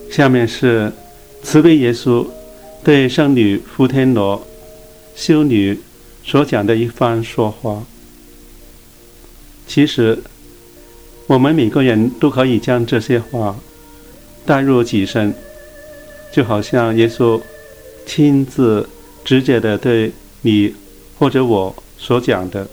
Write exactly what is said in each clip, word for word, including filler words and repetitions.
下面是慈悲耶稣对圣女福天罗修女所讲的一番说话。其实我们每个人都可以将这些话带入己身，就好像耶稣亲自直接的对你或者我所讲的。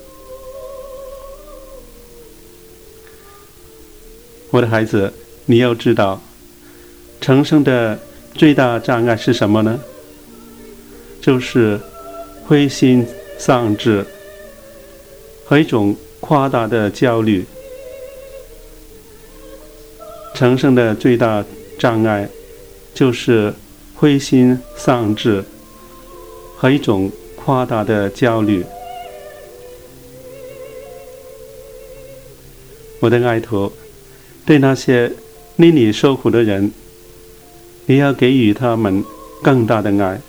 我的孩子，你要知道成圣的最大障碍是什么呢？就是灰心丧志和一种夸大的焦虑。成圣的最大障碍就是灰心丧志和一种夸大的焦虑。我的爱徒，对那些令你受苦的人，你要给予他们更大的爱。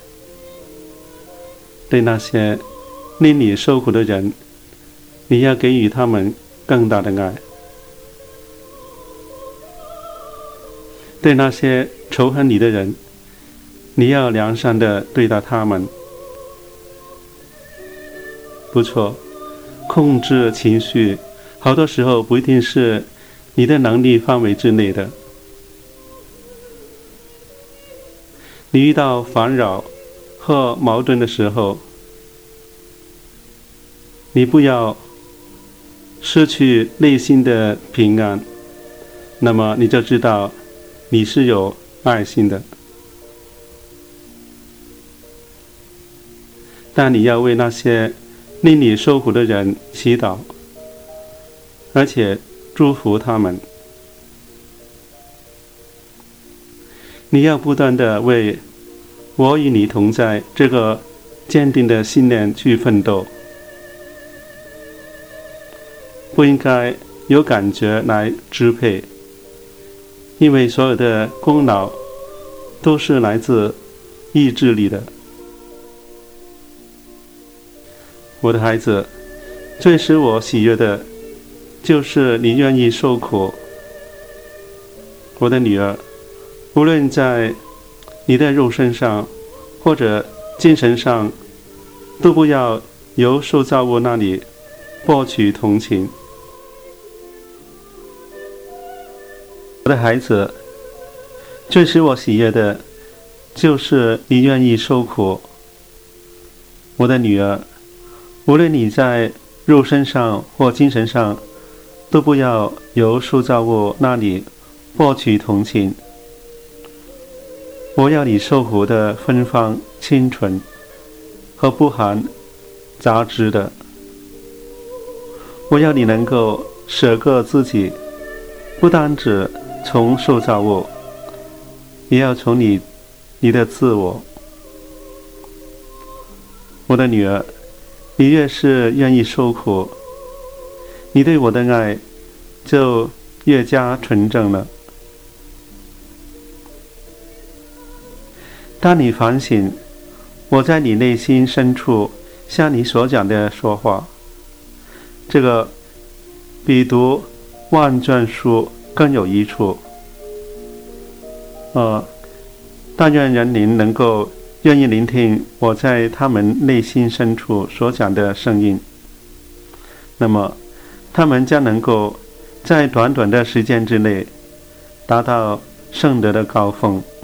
对那些令你受苦的人，你要给予他们更大的爱。对那些仇恨你的人，你要良善地对待他们。不错，控制情绪好多时候不一定是你的能力范围之内的。你遇到烦扰和矛盾的时候，你不要失去内心的平安，那么你就知道你是有爱心的。但你要为那些令你受苦的人祈祷，而且祝福他们。你要不断地为我与你同在这个坚定的信念去奋斗，不应该由感觉来支配，因为所有的功劳都是来自意志力的。我的孩子，最使我喜悦的就是你愿意受苦。我的女儿，无论在你的肉身上或者精神上，都不要由受造物那里获取同情。我的孩子，最使我喜悦的就是你愿意受苦。我的女儿，无论你在肉身上或精神上，都不要由受造物那里获取同情。我要你受苦的芬芳清纯和不含杂质的。我要你能够舍个自己，不单只从受造物，也要从你你的自我。我的女儿，你越是愿意受苦，你对我的爱就越加纯正了。当你反省我在你内心深处向你所讲的说话，这个比读万卷书更有益处。呃，但愿人灵能够愿意聆听我在他们内心深处所讲的声音，那么他们将能够在短短的时间之内达到圣德的高峰。